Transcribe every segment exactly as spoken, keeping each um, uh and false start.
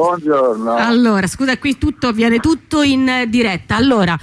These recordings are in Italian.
Buongiorno. Allora, scusa, qui tutto avviene tutto in diretta. Allora,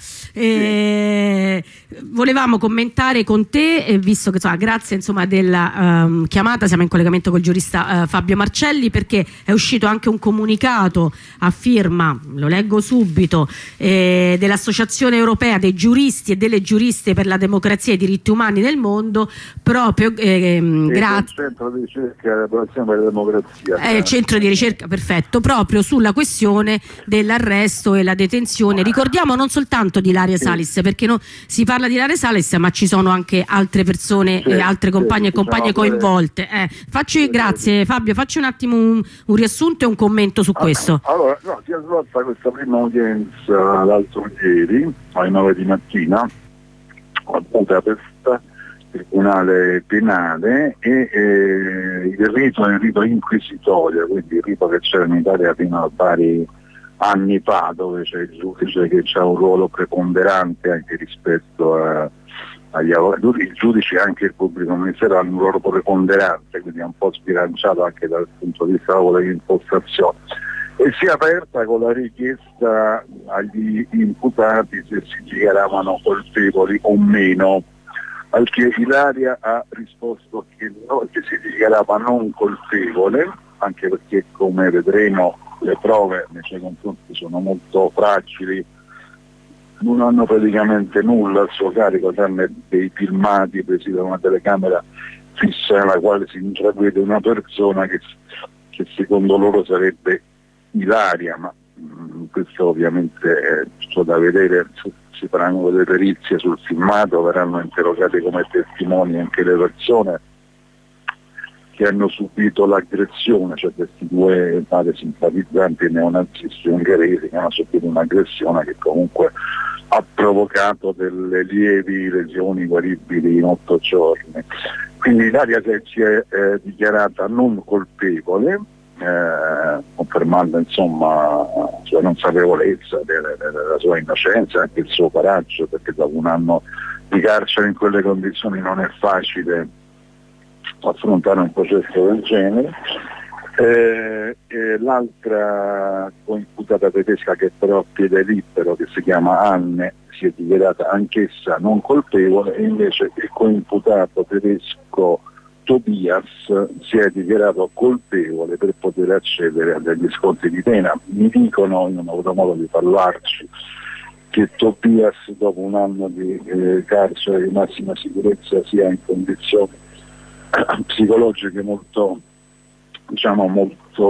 eh, volevamo commentare con te, eh, visto che insomma, grazie insomma, della um, chiamata, siamo in collegamento col giurista uh, Fabio Marcelli, perché è uscito anche un comunicato a firma, lo leggo subito, eh, dell'Associazione Europea dei Giuristi e delle Giuriste per la Democrazia e i Diritti Umani nel Mondo, proprio eh, grazie. Il centro di ricerca della Democrazia per la democrazia. È il centro di ricerca, perfetto, proprio sulla questione dell'arresto e la detenzione. Ricordiamo non soltanto di Ilaria Salis, perché no, si parla di Ilaria Salis, ma ci sono anche altre persone sì, e altre compagne sì, e compagne coinvolte. Eh, faccio, sì, grazie Fabio, facci un attimo un, un riassunto e un commento su questo. Allora, no, si è svolta questa prima udienza l'altro ieri alle nove di mattina a Budapest, tribunale penale, e eh, il rito è il rito inquisitorio, quindi il rito che c'era in Italia fino a vari anni fa, dove c'è il giudice che ha un ruolo preponderante anche rispetto a, agli avvocati, il giudice e anche il pubblico ministero hanno un ruolo preponderante, quindi è un po' sbilanciato anche dal punto di vista dell'impostazione. E si è aperta con la richiesta agli imputati se si dichiaravano colpevoli o meno, al che Ilaria ha risposto che no, che si dichiarava non colpevole, anche perché come vedremo le prove nei suoi confronti sono molto fragili, non hanno praticamente nulla al suo carico tranne dei filmati presi da una telecamera fissa nella quale si intravede una persona che, che secondo loro sarebbe Ilaria, ma mh, questo ovviamente è tutto da vedere. Si faranno delle perizie sul filmato, verranno interrogate come testimoni anche le persone che hanno subito l'aggressione, cioè questi due pare simpatizzanti neonazisti ungheresi che hanno subito un'aggressione che comunque ha provocato delle lievi lesioni guaribili in otto giorni. Quindi Ilaria si è eh, dichiarata non colpevole, Eh, confermando insomma la sua consapevolezza della, della sua innocenza e anche il suo coraggio, perché dopo un anno di carcere in quelle condizioni non è facile affrontare un processo del genere. Eh, eh, l'altra coimputata tedesca, che però a piede libero, che si chiama Anne, si è dichiarata anch'essa non colpevole, e invece il coimputato tedesco Tobias si è dichiarato colpevole per poter accedere a degli sconti di pena. Mi dicono, io non ho avuto modo di parlarci, che Tobias dopo un anno di eh, carcere di massima sicurezza sia in condizioni psicologiche molto, diciamo, molto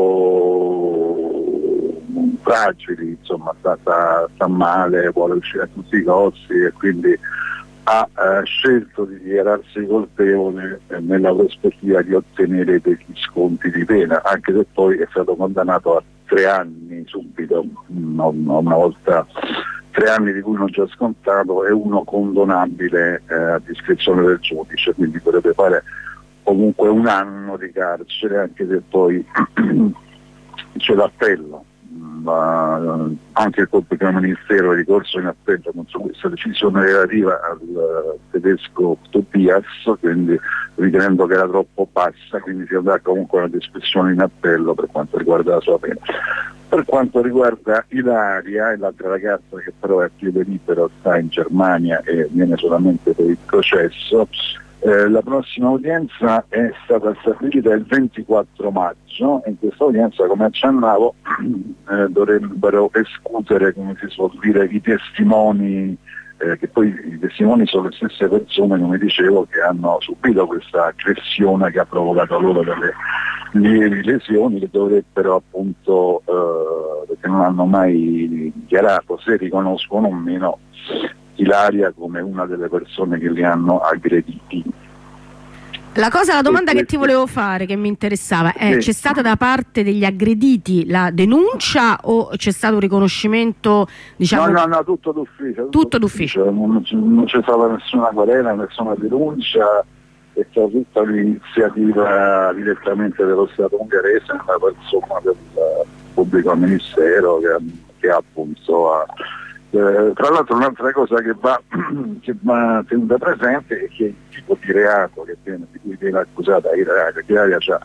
fragili, insomma sta, sta, sta male, vuole uscire a tutti i costi e quindi ha eh, scelto di dichiararsi colpevole eh, nella prospettiva di ottenere degli sconti di pena, anche se poi è stato condannato a tre anni subito, una, una volta tre anni di cui non già scontato, e uno condonabile eh, a discrezione del giudice, quindi potrebbe fare comunque un anno di carcere, anche se poi c'è l'appello. Ma anche il pubblico ministero è ricorso in appello contro questa decisione relativa al tedesco Tobias, quindi ritenendo che era troppo bassa, quindi si andrà comunque a una discussione in appello per quanto riguarda la sua pena. Per quanto riguarda Ilaria e l'altra ragazza, che però è a piede libero, sta in Germania e viene solamente per il processo, Eh, la prossima udienza è stata stabilita il ventiquattro maggio, e in questa udienza, come accennavo, eh, dovrebbero escutere, come si suol dire, i testimoni, eh, che poi i testimoni sono le stesse persone, come dicevo, che hanno subito questa aggressione che ha provocato loro delle lievi lesioni, che dovrebbero appunto, eh, perché non hanno mai dichiarato se riconoscono o meno Ilaria come una delle persone che li hanno aggrediti. La cosa, la domanda che ti volevo fare, che mi interessava, è: c'è stata da parte degli aggrediti la denuncia o c'è stato un riconoscimento, diciamo? No, no, no, tutto d'ufficio. Tutto, tutto d'ufficio. Non, non c'è stata nessuna querela, nessuna denuncia, è stata tutta l'iniziativa direttamente dello Stato ungherese, nella persona del pubblico ministero che, che ha appunto a Eh, tra l'altro un'altra cosa che va, che va tenuta presente è che il tipo di reato che viene, di cui viene accusata Ilaria, che Ilaria ha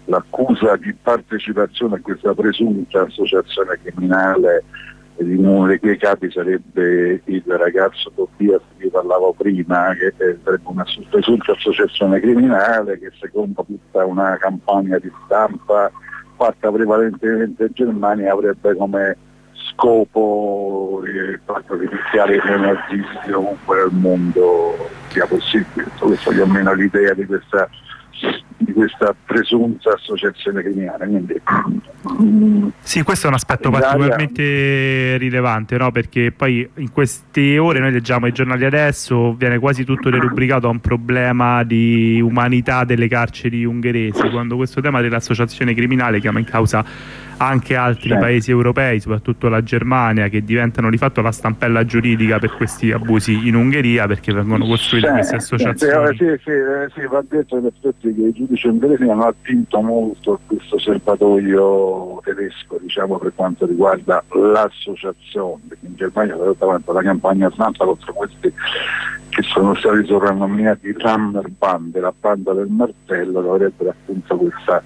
l'accusa di partecipazione a questa presunta associazione criminale, di uno dei quei capi sarebbe il ragazzo Tobias di cui parlavo prima, che sarebbe una presunta associazione criminale che secondo tutta una campagna di stampa fatta prevalentemente in Germania avrebbe come scopo il fatto di iniziare i neonazisti ovunque nel mondo sia possibile. Questa è almeno l'idea di questa di questa presunta associazione criminale. Quindi, sì, questo è un aspetto particolarmente rilevante, no? Perché poi in queste ore noi leggiamo ai giornali adesso, viene quasi tutto derubricato a un problema di umanità delle carceri ungheresi, quando questo tema dell'associazione criminale chiama in causa anche altri sì. paesi europei, soprattutto la Germania, che diventano di fatto la stampella giuridica per questi abusi in Ungheria, perché vengono costruite sì, queste associazioni. Sì, sì, sì, sì, va detto in effetti che i giudici ungheresi hanno attinto molto a questo serbatoio tedesco, diciamo, per quanto riguarda l'associazione, perché in Germania c'è stata la campagna stampa contro questi che sono stati soprannominati Rammerband, la banda del martello, che avrebbero appunto questa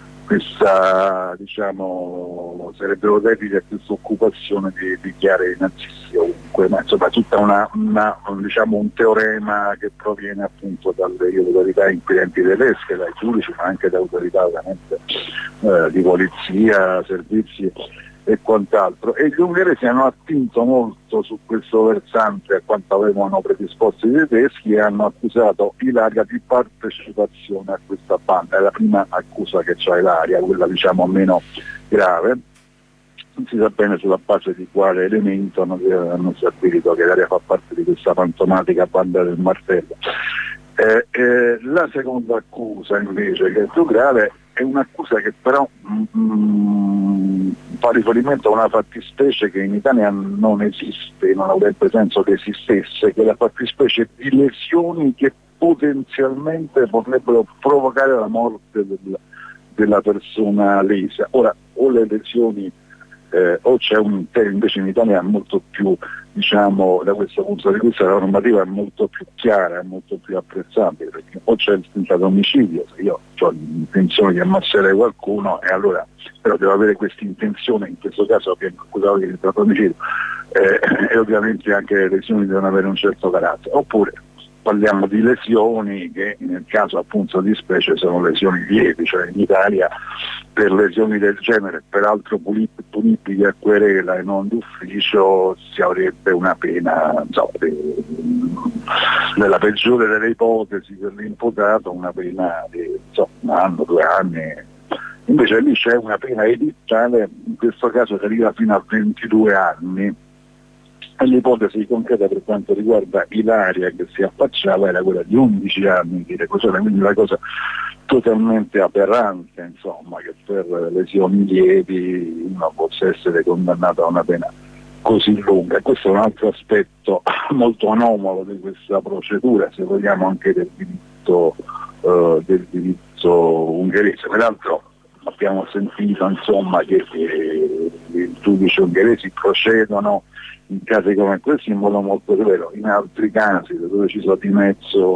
questa diciamo sarebbero dediti a questa occupazione di dichiarare i nazisti ovunque, ma insomma tutta una, una diciamo un teorema che proviene appunto dalle autorità inquirenti tedesche, dai giudici, ma anche da autorità ovviamente eh, di polizia, servizi e quant'altro, e gli ungheresi hanno attinto molto su questo versante a quanto avevano predisposto i tedeschi e hanno accusato Ilaria di partecipazione a questa banda. È la prima accusa che c'ha Ilaria, quella diciamo meno grave. Non si sa bene sulla base di quale elemento hanno, hanno stabilito che Ilaria fa parte di questa fantomatica banda del martello. Eh, eh, la seconda accusa invece, che è più grave, è un'accusa che però mm, fa riferimento a una fattispecie che in Italia non esiste, non avrebbe senso che esistesse, che è la fattispecie di lesioni che potenzialmente potrebbero provocare la morte del, della persona lesa. Ora, o le lesioni eh, o c'è un te invece in Italia è molto più, diciamo, da questo punto di vista la normativa è molto più chiara, è molto più apprezzabile, perché o c'è il tentato omicidio, se io ho l'intenzione di ammazzare qualcuno e allora però devo avere questa intenzione, in questo caso che accusato di tentato omicidio, eh, e ovviamente anche le lesioni devono avere un certo carattere, oppure parliamo di lesioni che nel caso appunto di specie sono lesioni lievi, cioè in Italia per lesioni del genere, peraltro punibili a querela e non d'ufficio, si avrebbe una pena, insomma, nella peggiore delle ipotesi per l'imputato una pena di insomma, un anno, due anni. Invece lì c'è una pena edittale, in questo caso che arriva fino a ventidue anni. E l'ipotesi concreta per quanto riguarda Ilaria che si affacciava era quella di undici anni di reclusione, quindi una cosa totalmente aberrante, insomma, che per lesioni lievi uno possa essere condannato a una pena così lunga. E questo è un altro aspetto molto anomalo di questa procedura, se vogliamo anche del diritto, eh, del diritto ungherese. Peraltro abbiamo sentito insomma che eh, i giudici ungheresi procedono in casi come questi in modo molto severo, in altri casi dove ci sono di mezzo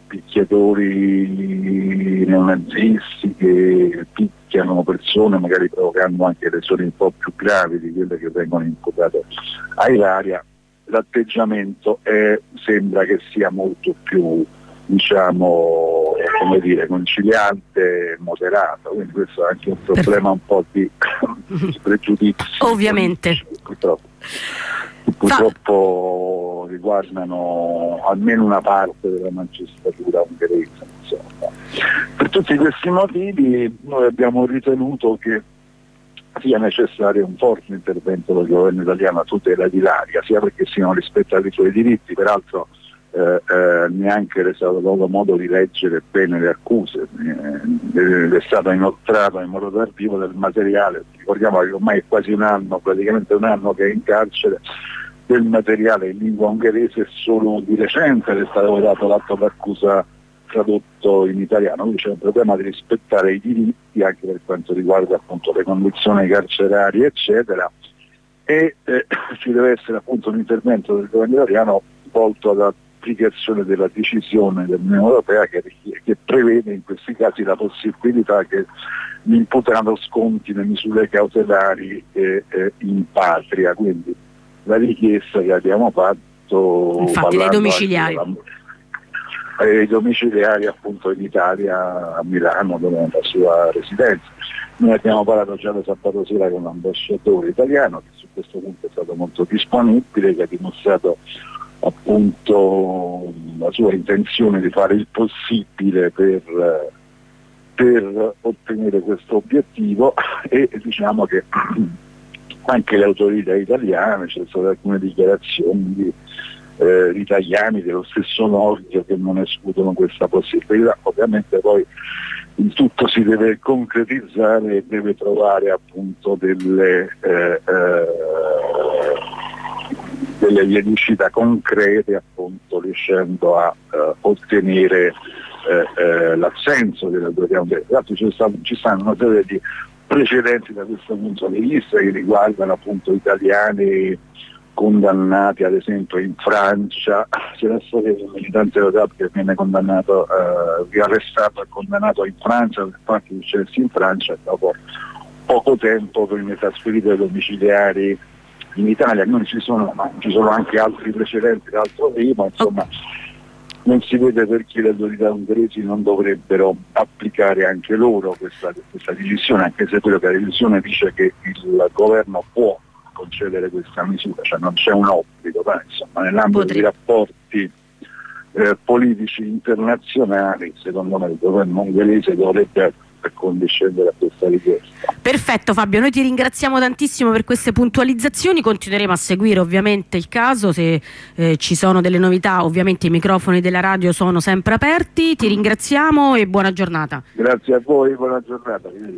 picchiatori neonazisti che picchiano persone magari provocando anche lesioni un po' più gravi di quelle che vengono imputate a Ilaria, l'atteggiamento è, sembra che sia molto più, diciamo, come dire, conciliante e moderato, quindi questo è anche un problema un po' di pregiudizio. Ovviamente. Purtroppo. purtroppo riguardano almeno una parte della magistratura ungherese. Insomma. Per tutti questi motivi noi abbiamo ritenuto che sia necessario un forte intervento del governo italiano a tutela di Ilaria, sia perché siano rispettati i suoi diritti, peraltro eh, eh, neanche le è stato dato modo di leggere bene le accuse, eh, è stato inoltrato in modo tardivo del materiale, ricordiamo che ormai è quasi un anno, praticamente un anno che è in carcere, del materiale in lingua ungherese, solo di recente è stato dato l'atto d'accusa tradotto in italiano, quindi c'è un problema di rispettare i diritti anche per quanto riguarda appunto le condizioni carcerarie eccetera, e eh, ci deve essere appunto un intervento del governo italiano volto ad l'applicazione della decisione dell'Unione Europea che, che prevede in questi casi la possibilità che l'imputato sconti le misure cautelari eh, eh, in patria, quindi la richiesta che abbiamo fatto infatti dei domiciliari dei domiciliari appunto in Italia, a Milano, dove è la sua residenza. Noi abbiamo parlato già da sabato sera con l'ambasciatore italiano che su questo punto è stato molto disponibile, che ha dimostrato appunto la sua intenzione di fare il possibile per, per ottenere questo obiettivo, e diciamo che anche le autorità italiane, c'è state alcune dichiarazioni di eh, italiani dello stesso Nordio che non escludono questa possibilità. Ovviamente poi il tutto si deve concretizzare e deve trovare appunto delle eh, eh, delle vie di uscita concrete, appunto riuscendo a eh, ottenere eh, eh, l'assenso delle autorità. Tra l'altro ci stanno, ci stanno una serie di precedenti da questo punto di vista che riguardano appunto italiani condannati ad esempio in Francia. C'è la storia di un militante Rodab che viene condannato, eh, riarrestato e condannato in Francia per fatti successi in Francia, e dopo poco tempo viene trasferito ai domiciliari in Italia. Non ci sono, ma ci sono anche altri precedenti d'altro tipo, insomma non si vede perché le autorità ungheresi non dovrebbero applicare anche loro questa, questa decisione, anche se quello che la decisione dice che il governo può concedere questa misura, cioè non c'è un obbligo, ma insomma nell'ambito dei rapporti eh, politici internazionali secondo me il governo ungherese dovrebbe condiscendere a questa richiesta. Perfetto Fabio, noi ti ringraziamo tantissimo per queste puntualizzazioni, continueremo a seguire ovviamente il caso, se eh, ci sono delle novità ovviamente i microfoni della radio sono sempre aperti, ti ringraziamo e buona giornata. Grazie a voi, buona giornata.